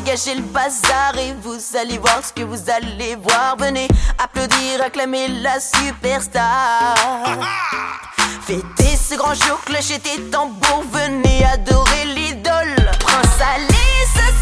gâcher le bazar et vous allez voir ce que vous allez voir. Venez applaudir, acclamer la superstar. Fêtez ce grand jour, clochette et tambour, venez adorer l'idole. Prince Ali, ce